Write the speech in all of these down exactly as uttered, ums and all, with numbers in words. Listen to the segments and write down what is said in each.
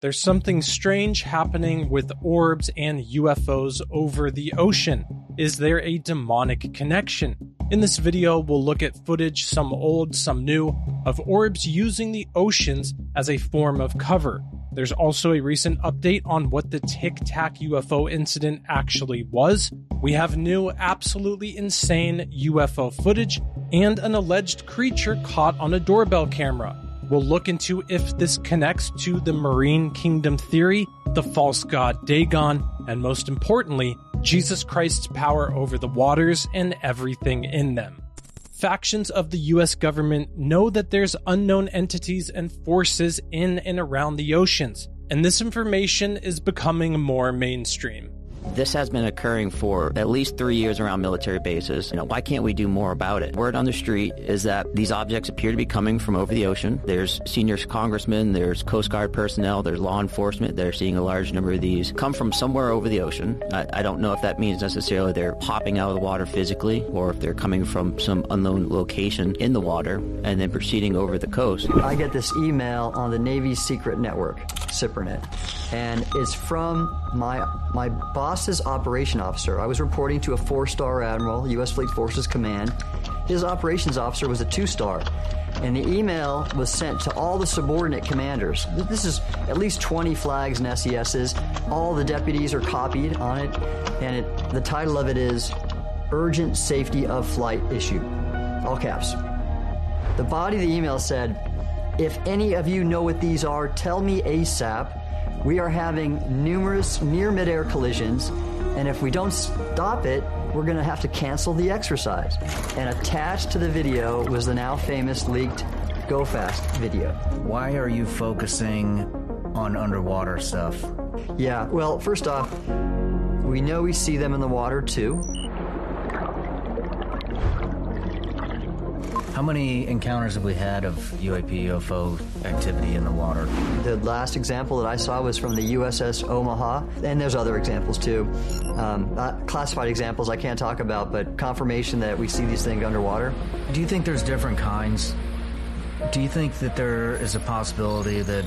there's something strange happening with orbs and U F Os over the ocean. Is there a demonic connection? In this video, we'll look at footage, some old, some new, of orbs using the oceans as a form of cover. There's also a recent update on what the Tic Tac U F O incident actually was. We have new, absolutely insane U F O footage, and an alleged creature caught on a doorbell camera. We'll look into if this connects to the Marine Kingdom theory, the false god Dagon, and most importantly, Jesus Christ's power over the waters and everything in them. Factions of the U S government know that there's unknown entities and forces in and around the oceans, and this information is becoming more mainstream. This has been occurring for at least three years around military bases. You know, why can't we do more about it? Word on the street is that these objects appear to be coming from over the ocean. There's senior congressmen, there's Coast Guard personnel, there's law enforcement. They're seeing a large number of these come from somewhere over the ocean. I, I don't know if that means necessarily they're popping out of the water physically, or if they're coming from some unknown location in the water and then proceeding over the coast. I get this email on the Navy's secret network, SIPRNet, and it's from my my boss's operation officer. I was reporting to a four-star admiral, U S Fleet Forces Command. His operations officer was a two-star, and the email was sent to all the subordinate commanders. This is at least twenty flags and S E Ss. All the deputies are copied on it, and it, the title of it is Urgent Safety of Flight Issue, all caps. The body of the email said, "If any of you know what these are, tell me ASAP. We are having numerous near midair collisions, and if we don't stop it, we're going to have to cancel the exercise." And attached to the video was the now famous leaked Go Fast video. Why are you focusing on underwater stuff? Yeah, well, first off, we know we see them in the water too. How many encounters have we had of U A P, U F O activity in the water? The last example that I saw was from the U S S Omaha, and there's other examples too. Um, not classified examples I can't talk about, but confirmation that we see these things underwater. Do you think there's different kinds? Do you think that there is a possibility that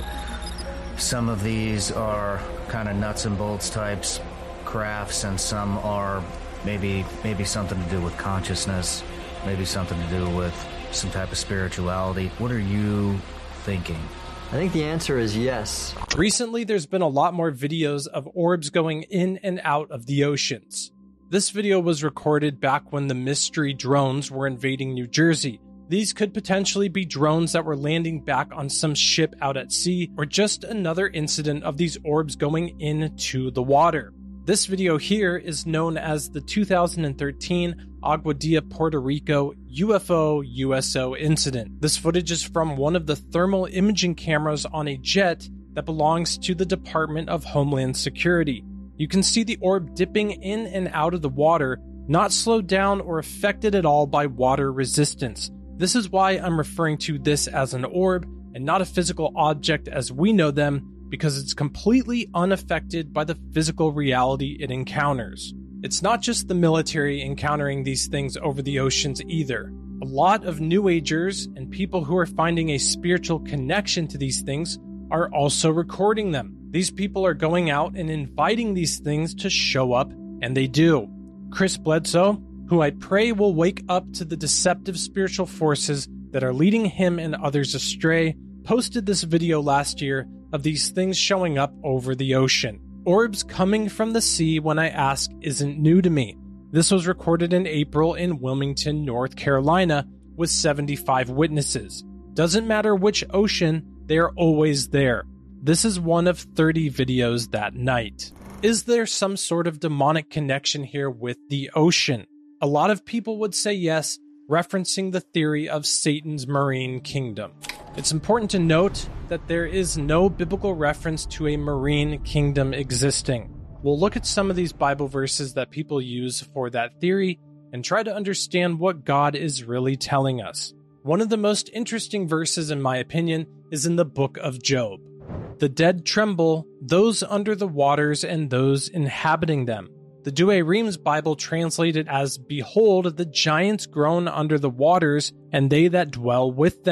some of these are kind of nuts and bolts types crafts, and some are maybe maybe something to do with consciousness, maybe something to do with some type of spirituality? What are you thinking? I think the answer is yes. Recently, there's been a lot more videos of orbs going in and out of the oceans. This video was recorded back when the mystery drones were invading New Jersey. These could potentially be drones that were landing back on some ship out at sea, or just another incident of these orbs going into the water. This video here is known as the two thousand thirteen Aguadilla, Puerto Rico U F O U S O incident. This footage is from one of the thermal imaging cameras on a jet that belongs to the Department of Homeland Security. You can see the orb dipping in and out of the water, not slowed down or affected at all by water resistance. This is why I'm referring to this as an orb and not a physical object as we know them, because it's completely unaffected by the physical reality it encounters. It's not just the military encountering these things over the oceans either. A lot of New Agers and people who are finding a spiritual connection to these things are also recording them. These people are going out and inviting these things to show up, and they do. Chris Bledsoe, who I pray will wake up to the deceptive spiritual forces that are leading him and others astray, posted this video last year of these things showing up over the ocean. Orbs coming from the sea when I ask isn't new to me. This was recorded in April in Wilmington, North Carolina, with seventy-five witnesses. Doesn't matter which ocean, they are always there. This is one of thirty videos that night. Is there some sort of demonic connection here with the ocean? A lot of people would say yes, referencing the theory of Satan's marine kingdom. It's important to note that there is no biblical reference to a marine kingdom existing. We'll look at some of these Bible verses that people use for that theory and try to understand what God is really telling us. One of the most interesting verses, in my opinion, is in the book of Job. The dead tremble, those under the waters and those inhabiting them. The Douay Rheims Bible translated as, "Behold, the giants groan under the waters, and they that dwell with them."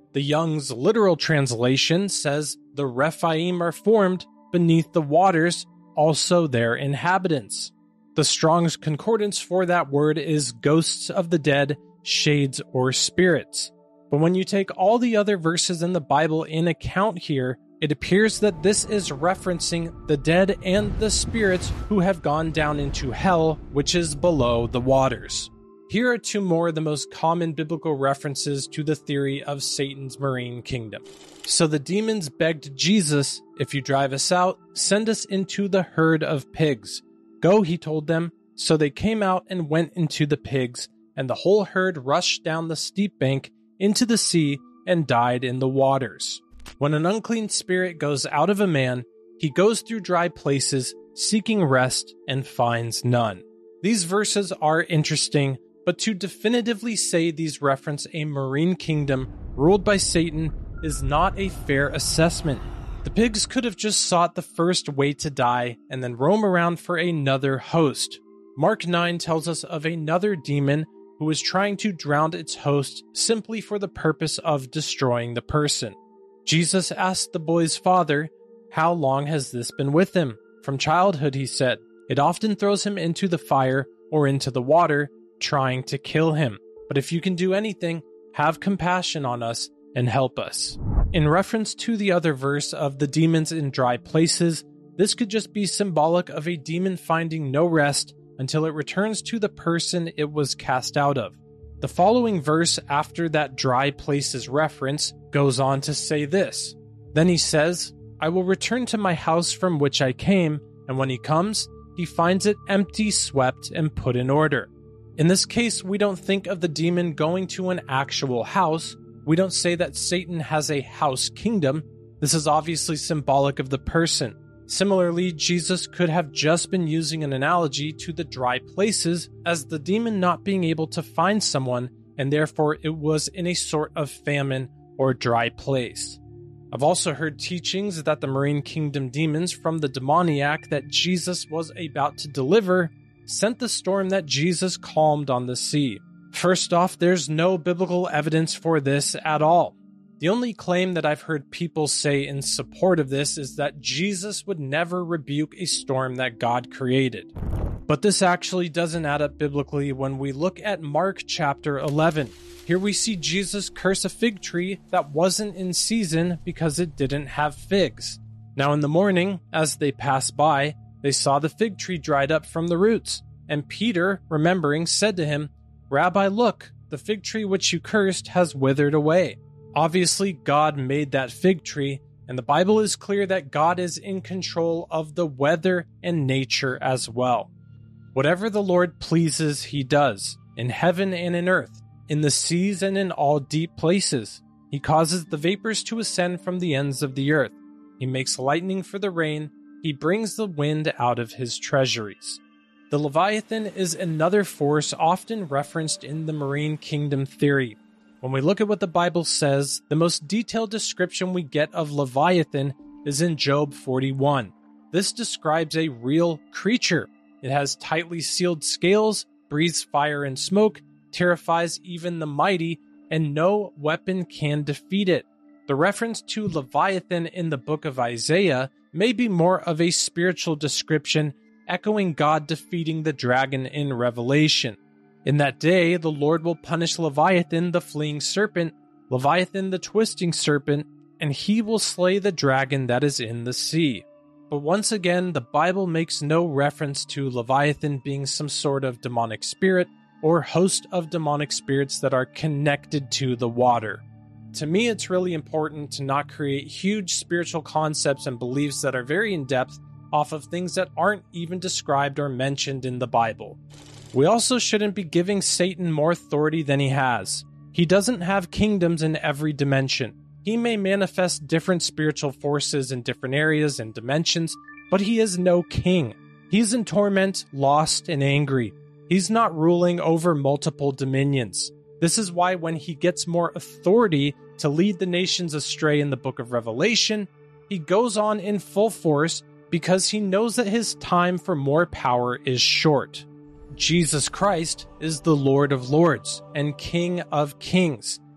The Young's literal translation says, "The Rephaim are formed beneath the waters, also their inhabitants." The Strong's concordance for that word is ghosts of the dead, shades, or spirits. But when you take all the other verses in the Bible in account here, it appears that this is referencing the dead and the spirits who have gone down into hell, which is below the waters. Here are two more of the most common biblical references to the theory of Satan's marine kingdom. So the demons begged Jesus, "If you drive us out, send us into the herd of pigs." "Go," he told them. So they came out and went into the pigs, and the whole herd rushed down the steep bank into the sea and died in the waters. When an unclean spirit goes out of a man, he goes through dry places, seeking rest, and finds none. These verses are interesting, but to definitively say these reference a marine kingdom ruled by Satan is not a fair assessment. The pigs could have just sought the first way to die and then roam around for another host. Mark nine tells us of another demon who was trying to drown its host simply for the purpose of destroying the person. Jesus asked the boy's father, "How long has this been with him?" "From childhood," he said. "It often throws him into the fire or into the water, trying to kill him. But if you can do anything, have compassion on us and help us." In reference to the other verse of the demons in dry places, this could just be symbolic of a demon finding no rest until it returns to the person it was cast out of. The following verse after that dry places reference goes on to say this. Then he says, "I will return to my house from which I came," and when he comes, he finds it empty, swept, and put in order. In this case, we don't think of the demon going to an actual house. We don't say that Satan has a house kingdom. This is obviously symbolic of the person. Similarly, Jesus could have just been using an analogy to the dry places as the demon not being able to find someone, and therefore it was in a sort of famine or dry place. I've also heard teachings that the marine kingdom demons from the demoniac that Jesus was about to deliver sent the storm that Jesus calmed on the sea. First off, there's no biblical evidence for this at all. The only claim that I've heard people say in support of this is that Jesus would never rebuke a storm that God created. But this actually doesn't add up biblically when we look at Mark chapter eleven. Here we see Jesus curse a fig tree that wasn't in season because it didn't have figs. Now in the morning, as they passed by, they saw the fig tree dried up from the roots. And Peter, remembering, said to him, "Rabbi, look, the fig tree which you cursed has withered away." Obviously, God made that fig tree, and the Bible is clear that God is in control of the weather and nature as well. Whatever the Lord pleases, he does, in heaven and in earth, in the seas and in all deep places. He causes the vapors to ascend from the ends of the earth. He makes lightning for the rain. He brings the wind out of his treasuries. The Leviathan is another force often referenced in the marine kingdom theory. When we look at what the Bible says, the most detailed description we get of Leviathan is in Job forty-one. This describes a real creature. It has tightly sealed scales, breathes fire and smoke, terrifies even the mighty, and no weapon can defeat it. The reference to Leviathan in the book of Isaiah may be more of a spiritual description, echoing God defeating the dragon in Revelation. In that day, the Lord will punish Leviathan, the fleeing serpent, Leviathan, the twisting serpent, and he will slay the dragon that is in the sea. But once again, the Bible makes no reference to Leviathan being some sort of demonic spirit or host of demonic spirits that are connected to the water. To me, it's really important to not create huge spiritual concepts and beliefs that are very in-depth off of things that aren't even described or mentioned in the Bible. We also shouldn't be giving Satan more authority than he has. He doesn't have kingdoms in every dimension. He may manifest different spiritual forces in different areas and dimensions, but he is no king. He's in torment, lost, and angry. He's not ruling over multiple dominions. This is why when he gets more authority to lead the nations astray in the book of Revelation, he goes on in full force because he knows that his time for more power is short. Jesus Christ is the Lord of Lords and King of Kings.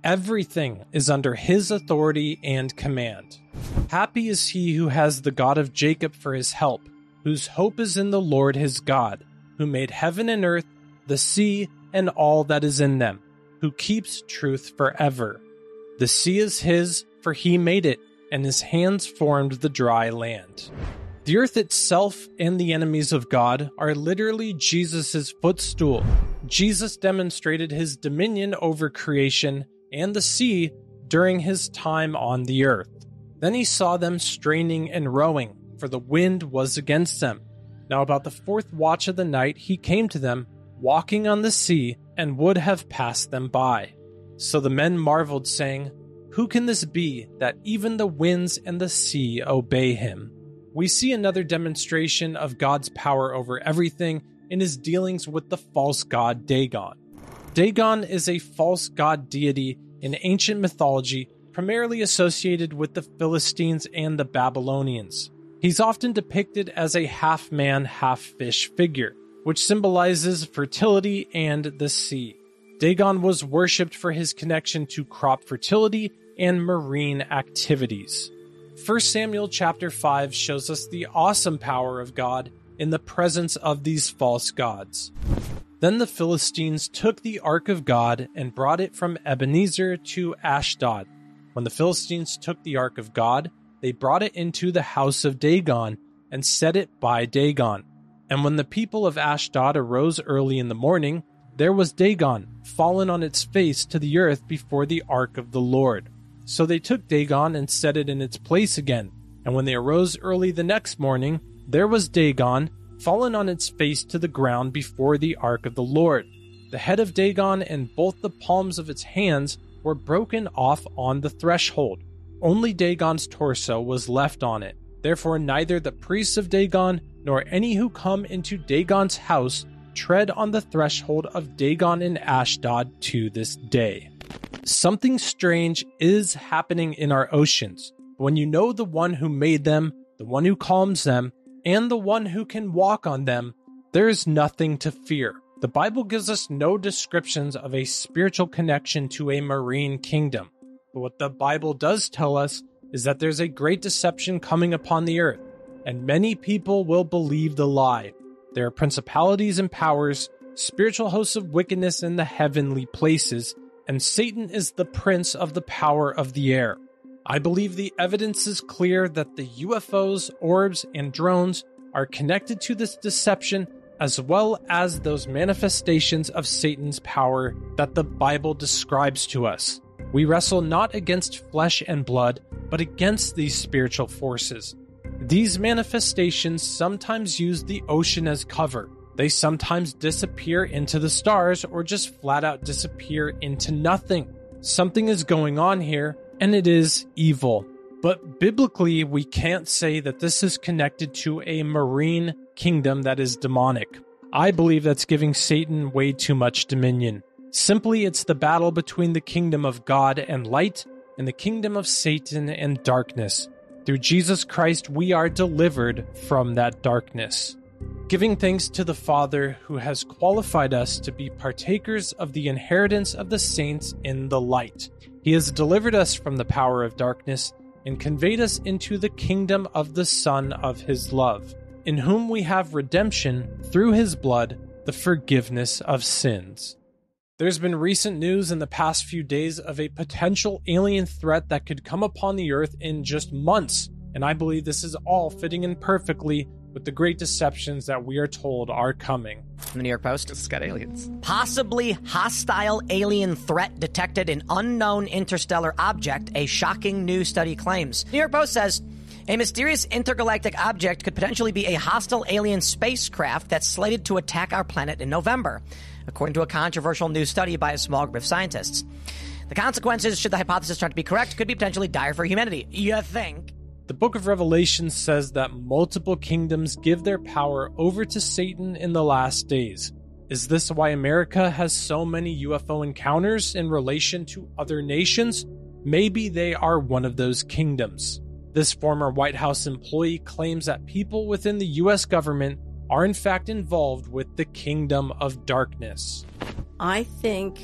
Everything is under his authority and command. Happy is he who has the God of Jacob for his help, whose hope is in the Lord his God, who made heaven and earth, the sea, and all that is in them, who keeps truth forever. The sea is his, for he made it, and his hands formed the dry land. The earth itself and the enemies of God are literally Jesus' footstool. Jesus demonstrated his dominion over creation and the sea during his time on the earth. Then he saw them straining and rowing, for the wind was against them. Now about the fourth watch of the night he came to them, walking on the sea, and would have passed them by. So the men marveled, saying, "Who can this be, that even the winds and the sea obey him?" We see another demonstration of God's power over everything in his dealings with the false god Dagon. Dagon is a false god deity in ancient mythology, primarily associated with the Philistines and the Babylonians. He's often depicted as a half-man, half-fish figure, which symbolizes fertility and the sea. Dagon was worshipped for his connection to crop fertility and marine activities. First Samuel chapter five shows us the awesome power of God in the presence of these false gods. Then the Philistines took the ark of God and brought it from Ebenezer to Ashdod. When the Philistines took the ark of God, they brought it into the house of Dagon and set it by Dagon. And when the people of Ashdod arose early in the morning, there was Dagon, fallen on its face to the earth before the ark of the Lord. So they took Dagon and set it in its place again. And when they arose early the next morning, there was Dagon, fallen on its face to the ground before the ark of the Lord. The head of Dagon and both the palms of its hands were broken off on the threshold. Only Dagon's torso was left on it. Therefore neither the priests of Dagon nor any who come into Dagon's house tread on the threshold of Dagon in Ashdod to this day. Something strange is happening in our oceans. When you know the one who made them, the one who calms them, and the one who can walk on them, there is nothing to fear. The Bible gives us no descriptions of a spiritual connection to a marine kingdom. But what the Bible does tell us is that there's a great deception coming upon the earth, and many people will believe the lie. There are principalities and powers, spiritual hosts of wickedness in the heavenly places, and Satan is the prince of the power of the air. I believe the evidence is clear that the U F Os, orbs, and drones are connected to this deception, as well as those manifestations of Satan's power that the Bible describes to us. We wrestle not against flesh and blood, but against these spiritual forces. These manifestations sometimes use the ocean as cover. They sometimes disappear into the stars or just flat out disappear into nothing. Something is going on here, and it is evil. But biblically, we can't say that this is connected to a marine kingdom that is demonic. I believe that's giving Satan way too much dominion. Simply, it's the battle between the kingdom of God and light and the kingdom of Satan and darkness. Through Jesus Christ, we are delivered from that darkness. Giving thanks to the Father who has qualified us to be partakers of the inheritance of the saints in the light. He has delivered us from the power of darkness and conveyed us into the kingdom of the Son of his love, in whom we have redemption through his blood, the forgiveness of sins. There's been recent news in the past few days of a potential alien threat that could come upon the earth in just months, and I believe this is all fitting in perfectly with the great deceptions that we are told are coming. From the New York Post, It's got aliens. possibly hostile alien threat detected in unknown interstellar object, a shocking new study claims. New York Post says, a mysterious intergalactic object could potentially be a hostile alien spacecraft that's slated to attack our planet in November, according to a controversial new study by a small group of scientists. The consequences, should the hypothesis turn out to be correct, could be potentially dire for humanity. You think? The book of Revelation says that multiple kingdoms give their power over to Satan in the last days. Is this why America has so many U F O encounters in relation to other nations? Maybe they are one of those kingdoms. This former White House employee claims that people within the U S government are in fact involved with the kingdom of darkness. I think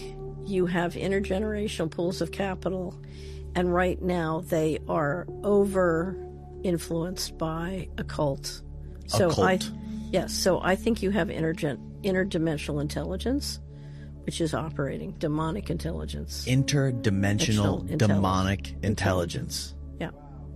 you have intergenerational pools of capital, and right now they are over influenced by occult. So occult. I, yes, so I think you have intergen, interdimensional intelligence, which is operating demonic intelligence. Interdimensional Intelligence. demonic intelligence. Yeah.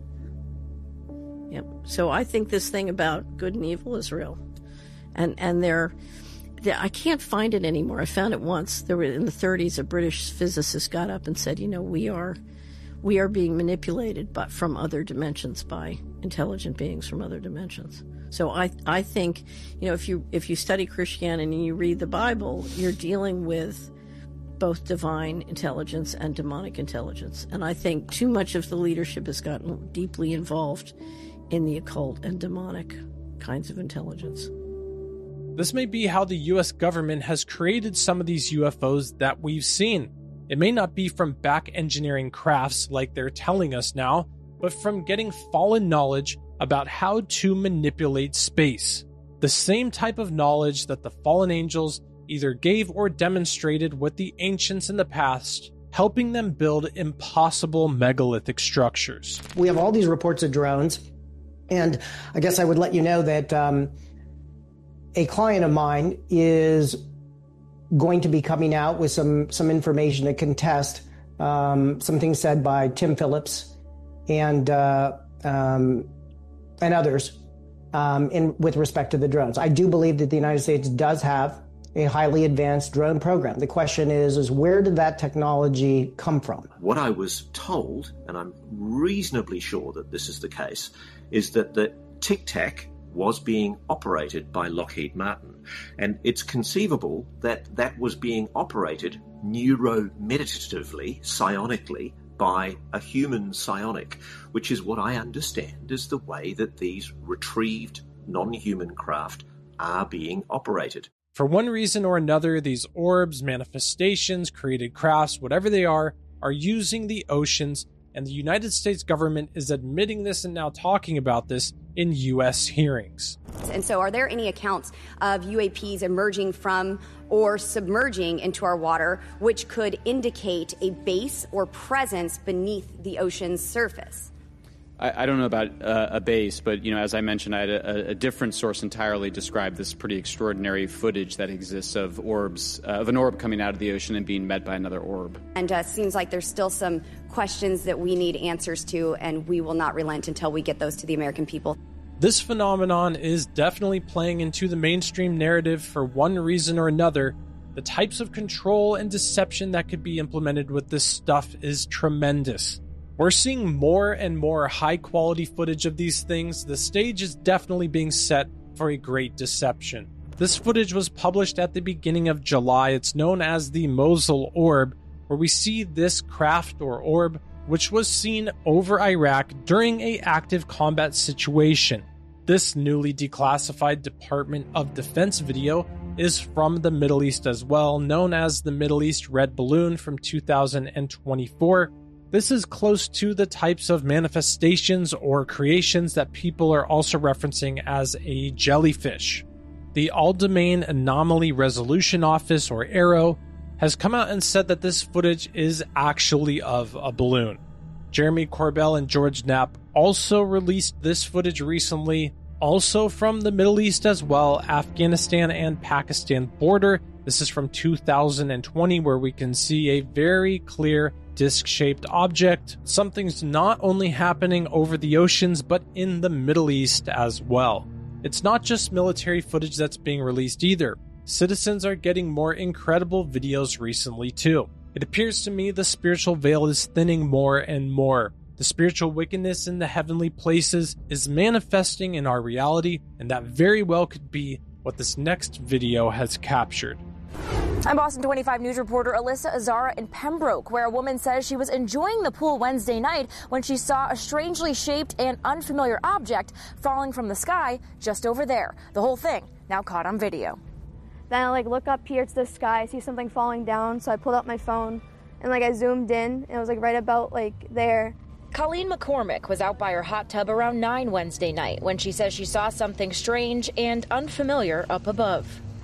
Yep. So I think this thing about good and evil is real, and and they're, they're I can't find it anymore. I found it once. There were in the thirties, a British physicist got up and said, you know, we are we are being manipulated, but from other dimensions by intelligent beings from other dimensions. So I I think, you know, if you if you study Christianity and you read the Bible, you're dealing with both divine intelligence and demonic intelligence. And I think too much of the leadership has gotten deeply involved in the occult and demonic kinds of intelligence. This may be how the U S government has created some of these U F Os that we've seen. It may not be from back engineering crafts like they're telling us now, but from getting fallen knowledge about how to manipulate space. The same type of knowledge that the fallen angels either gave or demonstrated with the ancients in the past, helping them build impossible megalithic structures. We have all these reports of drones, and I guess I would let you know that um, a client of mine is going to be coming out with some, some information to contest um, some things said by Tim Phillips and uh, um, and others um, in with respect to the drones. I do believe that the United States does have a highly advanced drone program. The question is, is where did that technology come from? What I was told, and I'm reasonably sure that this is the case, is that the Tic Tac was being operated by Lockheed Martin. And it's conceivable that that was being operated neuromeditatively, psionically, by a human psionic, which is what I understand is the way that these retrieved non-human craft are being operated. For one reason or another, these orbs, manifestations, created crafts, whatever they are, are using the oceans, and the United States government is admitting this and now talking about this in U S hearings. And so are there any accounts of U A Ps emerging from or submerging into our water which could indicate a base or presence beneath the ocean's surface? I, I don't know about uh, a base, but, you know, as I mentioned, I had a, a different source entirely describe this pretty extraordinary footage that exists of orbs, uh, of an orb coming out of the ocean and being met by another orb. And uh, seems like there's still some questions that we need answers to, and we will not relent until we get those to the American people. This phenomenon is definitely playing into the mainstream narrative for one reason or another. The types of control and deception that could be implemented with this stuff is tremendous. We're seeing more and more high-quality footage of these things. The stage is definitely being set for a great deception. This footage was published at the beginning of July. It's known as the Mosul Orb, where we see this craft or orb, which was seen over Iraq during an active combat situation. This newly declassified Department of Defense video is from the Middle East as well, known as the Middle East Red Balloon from two thousand twenty-four. This is close to the types of manifestations or creations that people are also referencing as a jellyfish. The All-Domain Anomaly Resolution Office, or AARO, has come out and said that this footage is actually of a balloon. Jeremy Corbell and George Knapp also released this footage recently, also from the Middle East as well, Afghanistan and Pakistan border. This is from two thousand twenty, where we can see a very clear disc-shaped object. Something's not only happening over the oceans, but in the Middle East as well. It's not just military footage that's being released either. Citizens are getting more incredible videos recently too. It appears to me the spiritual veil is thinning more and more. The spiritual wickedness in the heavenly places is manifesting in our reality, and that very well could be what this next video has captured. I'm Boston twenty-five News reporter Alyssa Azara in Pembroke, where a woman says she was enjoying the pool Wednesday night when she saw a strangely shaped and unfamiliar object falling from the sky just over there. The whole thing now caught on video. Then I like look up here to the sky, I see something falling down, so I pulled out my phone and like I zoomed in, and it was like right about like there. Colleen McCormick was out by her hot tub around nine Wednesday night when she says she saw something strange and unfamiliar up above.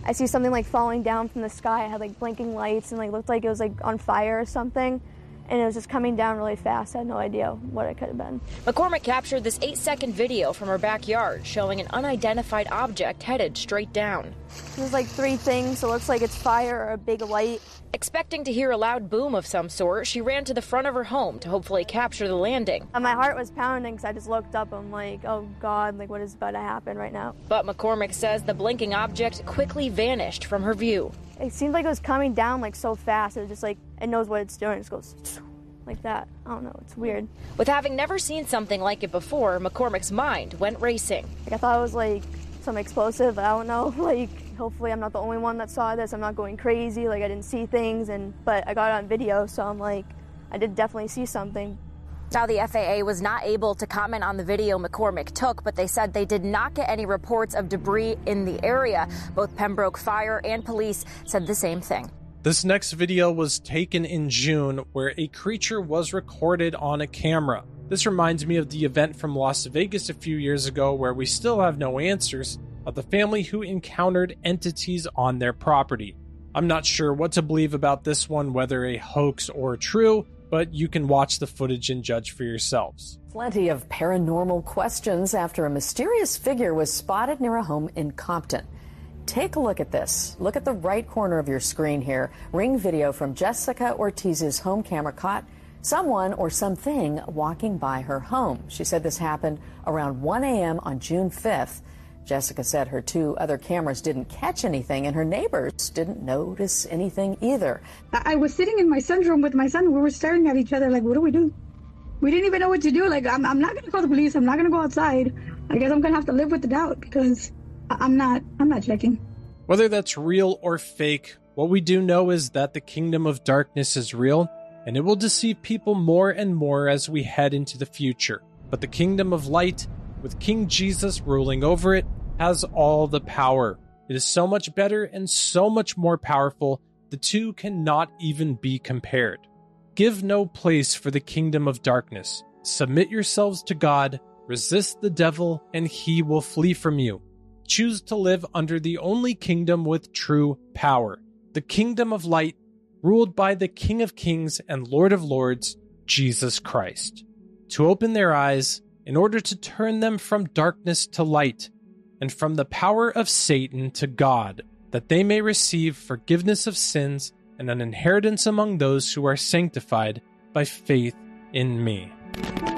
I see something like falling down from the sky. It had like blinking lights and like looked like it was like on fire or something. And it was just coming down really fast. I had no idea what it could have been. McCormick captured this eight-second video from her backyard showing an unidentified object headed straight down. There's like three things, so it looks like it's fire or a big light. Expecting to hear a loud boom of some sort, she ran to the front of her home to hopefully capture the landing. And my heart was pounding because I just looked up. I'm like, oh God, like what is about to happen right now? But McCormick says the blinking object quickly vanished from her view. It seemed like it was coming down like so fast. It was just like, it knows what it's doing. It just goes like that. I don't know. It's weird. With having never seen something like it before, McCormick's mind went racing. Like I thought it was like some explosive. I don't know. Like hopefully I'm not the only one that saw this. I'm not going crazy. Like I didn't see things, and but I got it on video, so I'm like, I did definitely see something. Now, the F A A was not able to comment on the video McCormick took, but they said they did not get any reports of debris in the area. Both Pembroke Fire and police said the same thing. This next video was taken in June, where a creature was recorded on a camera. This reminds me of the event from Las Vegas a few years ago, where we still have no answers of the family who encountered entities on their property. I'm not sure what to believe about this one, whether a hoax or true, but you can watch the footage and judge for yourselves. Plenty of paranormal questions after a mysterious figure was spotted near a home in Compton. Take a look at this. Look at the right corner of your screen here. Ring video from Jessica Ortiz's home camera caught someone or something walking by her home. She said this happened around one a.m. on June fifth. Jessica said her two other cameras didn't catch anything, and her neighbors didn't notice anything either. I was sitting in my son's room with my son. We were staring at each other like, what do we do? We didn't even know what to do. Like, I'm, I'm not going to call the police. I'm not going to go outside. I guess I'm going to have to live with the doubt because I'm not, I'm not checking. Whether that's real or fake, what we do know is that the kingdom of darkness is real, and it will deceive people more and more as we head into the future. But the kingdom of light, with King Jesus ruling over it, has all the power. It is so much better and so much more powerful, the two cannot even be compared. Give no place for the kingdom of darkness. Submit yourselves to God, resist the devil, and he will flee from you. Choose to live under the only kingdom with true power, the kingdom of light, ruled by the King of Kings and Lord of Lords, Jesus Christ. To open their eyes, in order to turn them from darkness to light, and from the power of Satan to God, that they may receive forgiveness of sins and an inheritance among those who are sanctified by faith in me.